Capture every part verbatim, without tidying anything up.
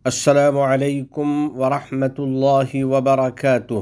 السلام علیکم ورحمۃ اللہ وبرکاتہ۔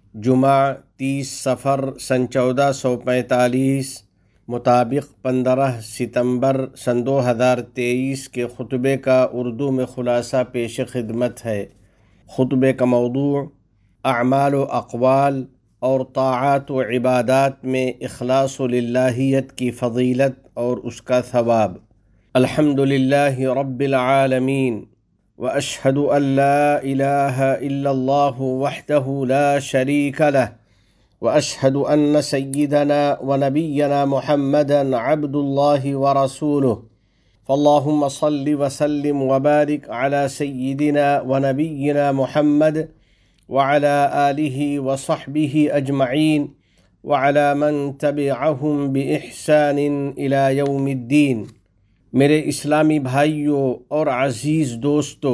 جمعہ تیس صفر سن چودہ سو پینتالیس مطابق پندرہ ستمبر سن دو ہزار تیئیس کے خطبے کا اردو میں خلاصہ پیش خدمت ہے۔ خطبے کا موضوع اعمال و اقوال اور طاعات و عبادات میں اخلاص و للہیت کی فضیلت اور اس کا ثواب۔ الحمد للہ رب العالمین وأشهد أن لا إله إلا الله وحده لا شريك له وأشهد أن سيدنا ونبينا محمدا عبد الله ورسوله فاللهم صل وسلم وبارك على سيدنا ونبينا محمد وعلى آله وصحبه أجمعين وعلى من تبعهم بإحسان إلى يوم الدين۔ میرے اسلامی بھائیوں اور عزیز دوستو،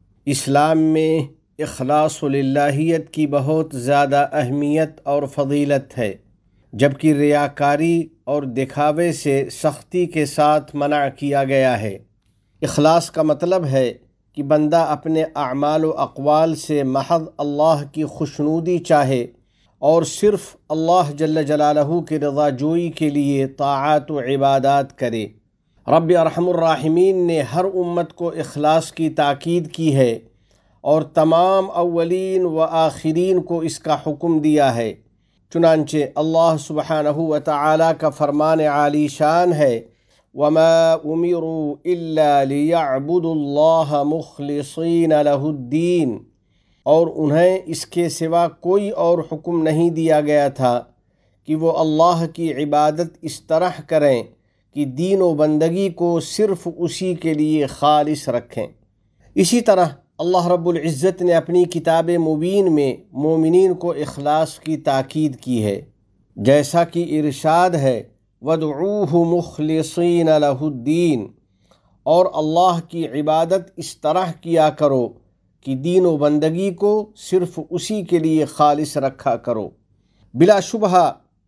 اسلام میں اخلاص و للہیت کی بہت زیادہ اہمیت اور فضیلت ہے، جبکہ ریاکاری اور دکھاوے سے سختی کے ساتھ منع کیا گیا ہے۔ اخلاص کا مطلب ہے کہ بندہ اپنے اعمال و اقوال سے محض اللہ کی خوشنودی چاہے اور صرف اللہ جل جلالہ کی رضا جوئی کے لیے طاعات و عبادات کرے۔ رب ارحم الراحمین نے ہر امت کو اخلاص کی تاکید کی ہے اور تمام اولین و آخرین کو اس کا حکم دیا ہے۔ چنانچہ اللہ سبحانہ و تعالی کا فرمان عالی شان ہے، وَمَا أُمِرُوا إِلَّا لِيَعْبُدُوا اللَّهَ مُخْلِصِينَ لَهُ الدِّينَ، اور انہیں اس کے سوا کوئی اور حکم نہیں دیا گیا تھا کہ وہ اللہ کی عبادت اس طرح کریں کہ دین و بندگی کو صرف اسی کے لیے خالص رکھیں۔ اسی طرح اللہ رب العزت نے اپنی کتاب مبین میں مومنین کو اخلاص کی تاکید کی ہے، جیسا کہ ارشاد ہے وَادْعُوهُ مُخْلِصِينَ لَهُ الدِّينَ، اور اللہ کی عبادت اس طرح کیا کرو کہ دین و بندگی کو صرف اسی کے لیے خالص رکھا کرو۔ بلا شبہ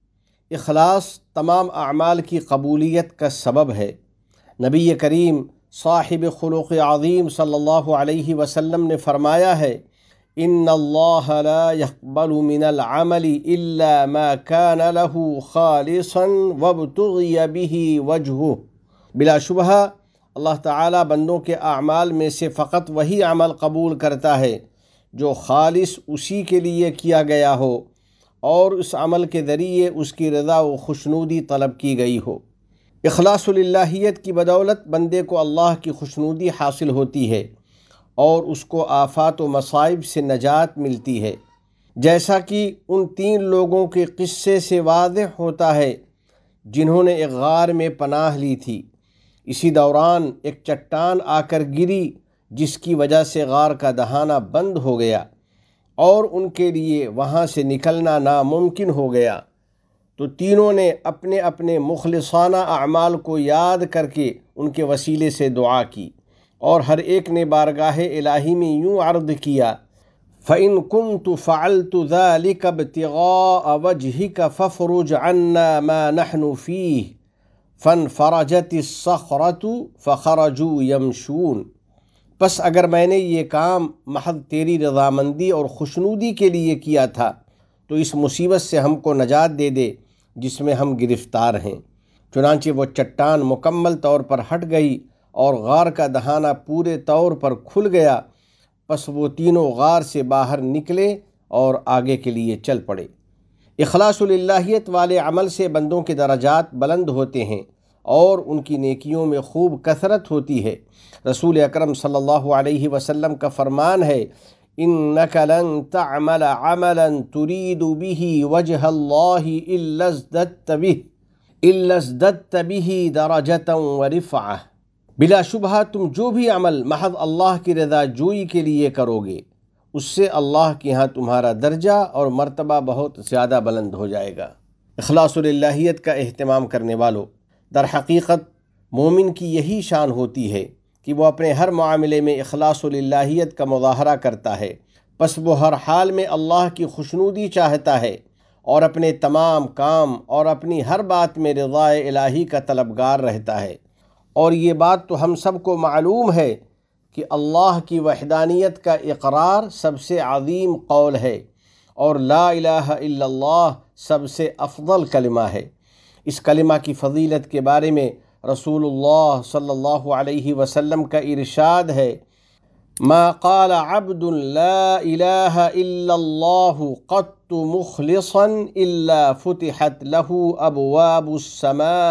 اخلاص تمام اعمال کی قبولیت کا سبب ہے۔ نبی کریم صاحب خلق عظیم صلی اللہ علیہ وسلم نے فرمایا ہے، ان اللہ لا يقبل من العمل الا ما كان له خالصا وابتغي به وجهه۔ بلا شبہ اللہ تعالی بندوں کے اعمال میں سے فقط وہی عمل قبول کرتا ہے جو خالص اسی کے لیے کیا گیا ہو اور اس عمل کے ذریعے اس کی رضا و خوشنودی طلب کی گئی ہو۔ اخلاص و للہیت کی بدولت بندے کو اللہ کی خوشنودی حاصل ہوتی ہے اور اس کو آفات و مصائب سے نجات ملتی ہے، جیسا کہ ان تین لوگوں کے قصے سے واضح ہوتا ہے جنہوں نے ایک غار میں پناہ لی تھی۔ اسی دوران ایک چٹان آ کر گری جس کی وجہ سے غار کا دہانہ بند ہو گیا اور ان کے لیے وہاں سے نکلنا ناممکن ہو گیا، تو تینوں نے اپنے اپنے مخلصانہ اعمال کو یاد کر کے ان کے وسیلے سے دعا کی، اور ہر ایک نے بارگاہ الہی میں یوں عرض کیا، فَإِن كُنْتُ فَعَلْتُ ذَلِكَ ابْتِغَاءَ وَجْهِكَ فَافْرُجْ عَنَّا مَا نَحْنُ فِيهِ فَانْفَرَجَتِ الصَّخْرَةُ فَخَرَجُوا يَمْشُونَ۔ پس اگر میں نے یہ کام محض تیری رضامندی اور خوشنودی کے لیے کیا تھا تو اس مصیبت سے ہم کو نجات دے دے جس میں ہم گرفتار ہیں۔ چنانچہ وہ چٹان مکمل طور پر ہٹ گئی اور غار کا دہانہ پورے طور پر کھل گیا، پس وہ تینوں غار سے باہر نکلے اور آگے کے لیے چل پڑے۔ اخلاص و للہیت والے عمل سے بندوں کے درجات بلند ہوتے ہیں اور ان کی نیکیوں میں خوب کثرت ہوتی ہے۔ رسول اکرم صلی اللہ علیہ وسلم کا فرمان ہے، إِنَّكَ لَن تَعْمَلَ عَمَلًا تُرِيدُ بِهِ وَجْهَ اللَّهِ إِلَّا ازْدَدْتَ بِهِ إِلَّا ازْدَدْتَ بِهِ دَرَجَةً وَرِفْعَةً۔ بلا شبہ تم جو بھی عمل محض اللہ کی رضا جوئی کے لیے کرو گے، اس سے اللہ کے ہاں تمہارا درجہ اور مرتبہ بہت زیادہ بلند ہو جائے گا۔ اخلاص و للہیت کا اہتمام کرنے والوں، در حقیقت مومن کی یہی شان ہوتی ہے کہ وہ اپنے ہر معاملے میں اخلاص و للہیت کا مظاہرہ کرتا ہے، پس وہ ہر حال میں اللہ کی خوشنودی چاہتا ہے اور اپنے تمام کام اور اپنی ہر بات میں رضائے الہی کا طلبگار رہتا ہے۔ اور یہ بات تو ہم سب کو معلوم ہے کہ اللہ کی وحدانیت کا اقرار سب سے عظیم قول ہے اور لا الہ الا اللہ سب سے افضل کلمہ ہے۔ اس کلمہ کی فضیلت کے بارے میں رسول اللہ صلی اللہ علیہ وسلم کا ارشاد ہے، ما قال عبد لا الہ الا اللہ قط مخلصا الا فتحت له ابواب السماء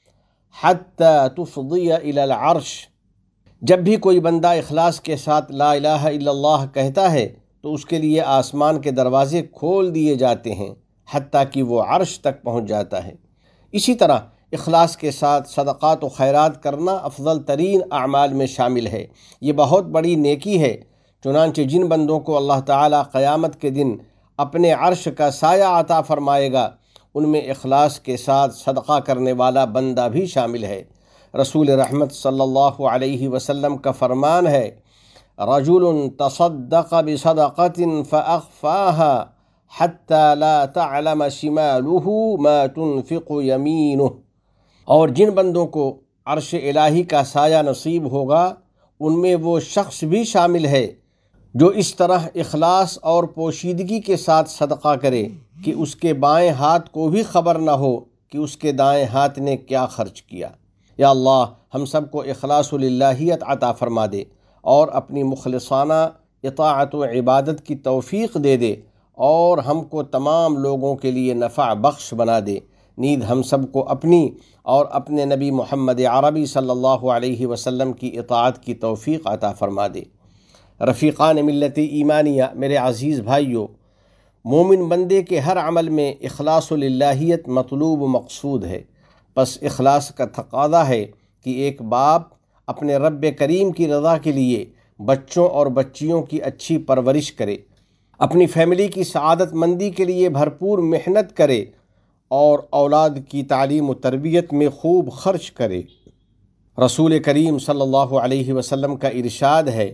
حتى تفضی الى العرش۔ جب بھی کوئی بندہ اخلاص کے ساتھ لا الہ الا اللہ کہتا ہے تو اس کے لیے آسمان کے دروازے کھول دیے جاتے ہیں حتیٰ کہ وہ عرش تک پہنچ جاتا ہے۔ اسی طرح اخلاص کے ساتھ صدقات و خیرات کرنا افضل ترین اعمال میں شامل ہے۔ یہ بہت بڑی نیکی ہے، چنانچہ جن بندوں کو اللہ تعالیٰ قیامت کے دن اپنے عرش کا سایہ عطا فرمائے گا ان میں اخلاص کے ساتھ صدقہ کرنے والا بندہ بھی شامل ہے۔ رسول رحمت صلی اللہ علیہ وسلم کا فرمان ہے، رجل تصدق بصدقۃ فأخفاها حتى لا تعلم شماله ما تنفق يمينه۔ اور جن بندوں کو عرش الہی کا سایہ نصیب ہوگا ان میں وہ شخص بھی شامل ہے جو اس طرح اخلاص اور پوشیدگی کے ساتھ صدقہ کرے کہ اس کے بائیں ہاتھ کو بھی خبر نہ ہو کہ اس کے دائیں ہاتھ نے کیا خرچ کیا۔ یا اللہ ہم سب کو اخلاص للہیت عطا فرما دے اور اپنی مخلصانہ اطاعت و عبادت کی توفیق دے دے اور ہم کو تمام لوگوں کے لیے نفع بخش بنا دے۔ نیز ہم سب کو اپنی اور اپنے نبی محمد عربی صلی اللہ علیہ وسلم کی اطاعت کی توفیق عطا فرما دے۔ رفیقان ملت ایمانیہ، میرے عزیز بھائیو، مومن بندے کے ہر عمل میں اخلاص للہیت مطلوب و مقصود ہے۔ پس اخلاص کا تقاضا ہے کہ ایک باپ اپنے رب کریم کی رضا کے لیے بچوں اور بچیوں کی اچھی پرورش کرے، اپنی فیملی کی سعادت مندی کے لیے بھرپور محنت کرے اور اولاد کی تعلیم و تربیت میں خوب خرچ کرے۔ رسول کریم صلی اللہ علیہ وسلم کا ارشاد ہے،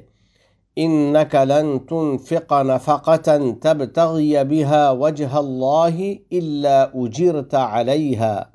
إنك لن تنفق نفقة تبتغي بها وجه الله إلا أجرت عليها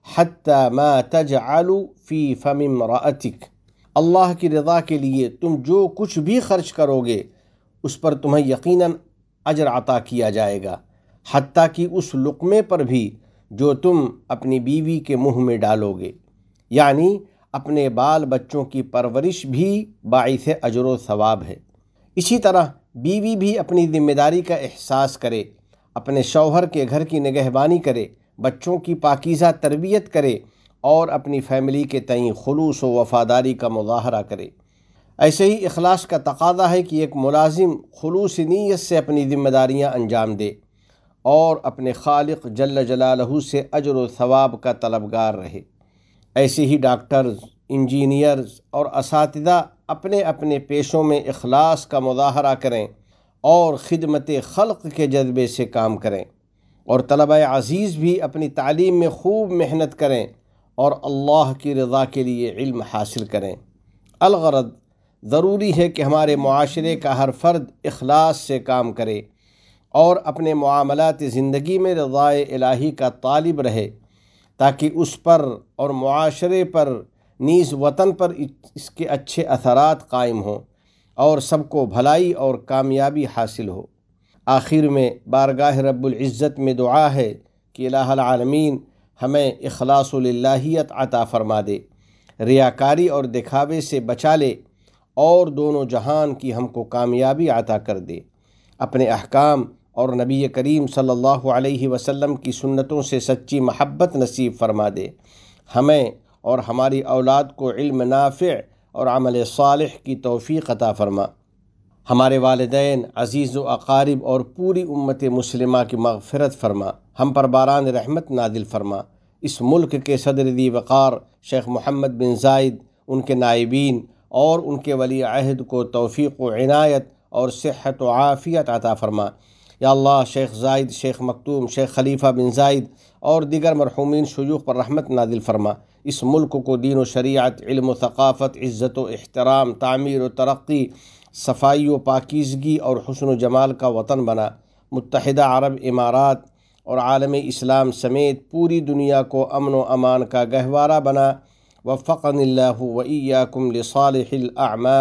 حتى ما تجعل في فم امرأتك۔ اللہ کی رضا کے لیے تم جو کچھ بھی خرچ کرو گے اس پر تمہیں یقیناً اجر عطا کیا جائے گا، حتیٰ کہ اس لقمے پر بھی جو تم اپنی بیوی کے منہ میں ڈالو گے، یعنی اپنے بال بچوں کی پرورش بھی باعث اجر و ثواب ہے۔ اسی طرح بیوی بھی اپنی ذمہ داری کا احساس کرے، اپنے شوہر کے گھر کی نگہبانی کرے، بچوں کی پاکیزہ تربیت کرے اور اپنی فیملی کے تئیں خلوص و وفاداری کا مظاہرہ کرے۔ ایسے ہی اخلاص کا تقاضا ہے کہ ایک ملازم خلوص نیت سے اپنی ذمہ داریاں انجام دے اور اپنے خالق جل جلالہ سے اجر و ثواب کا طلبگار رہے۔ ایسے ہی ڈاکٹرز، انجینئرز اور اساتذہ اپنے اپنے پیشوں میں اخلاص کا مظاہرہ کریں اور خدمت خلق کے جذبے سے کام کریں، اور طلبہ عزیز بھی اپنی تعلیم میں خوب محنت کریں اور اللہ کی رضا کے لیے علم حاصل کریں۔ الغرض ضروری ہے کہ ہمارے معاشرے کا ہر فرد اخلاص سے کام کرے اور اپنے معاملات زندگی میں رضائے الہی کا طالب رہے، تاکہ اس پر اور معاشرے پر نیز وطن پر اس کے اچھے اثرات قائم ہوں اور سب کو بھلائی اور کامیابی حاصل ہو۔ آخر میں بارگاہ رب العزت میں دعا ہے کہ الہ العالمین ہمیں اخلاص للہیت عطا فرما دے، ریاکاری اور دکھاوے سے بچا لے اور دونوں جہان کی ہم کو کامیابی عطا کر دے، اپنے احکام اور نبی کریم صلی اللہ علیہ وسلم کی سنتوں سے سچی محبت نصیب فرما دے، ہمیں اور ہماری اولاد کو علم نافع اور عمل صالح کی توفیق عطا فرما، ہمارے والدین، عزیز و اقارب اور پوری امت مسلمہ کی مغفرت فرما، ہم پر باران رحمت نازل فرما۔ اس ملک کے صدر ذی وقار شیخ محمد بن زائد، ان کے نائبین اور ان کے ولی عہد کو توفیق و عنایت اور صحت و عافیت عطا فرما۔ یا اللہ شیخ زائد، شیخ مکتوم، شیخ خلیفہ بن زائد اور دیگر مرحومین شیوخ پر رحمت نازل فرما۔ اس ملک کو دین و شریعت، علم و ثقافت، عزت و احترام، تعمیر و ترقی، صفائی و پاکیزگی اور حسن و جمال کا وطن بنا۔ متحدہ عرب امارات اور عالم اسلام سمیت پوری دنیا کو امن و امان کا گہوارہ بنا۔ وفقنی اللہ و ایاکم لصالح الاعمال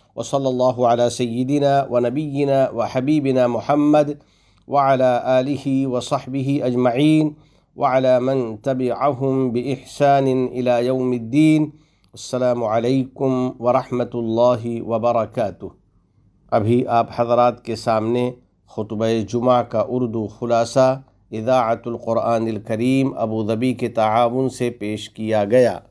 وصلی اللہ علی سیدنا و نبینا و حبیبنا محمد وعلی آلہ وصحبہ اجمعین وعلی من تبعہم بإحسان الی یوم الدین۔ السلام علیکم ورحمۃ اللہ وبرکاتہ۔ ابھی آپ حضرات کے سامنے خطبہ جمعہ کا اردو خلاصہ اذاعۃ القرآن الکریم ابوظبی کے تعاون سے پیش کیا گیا۔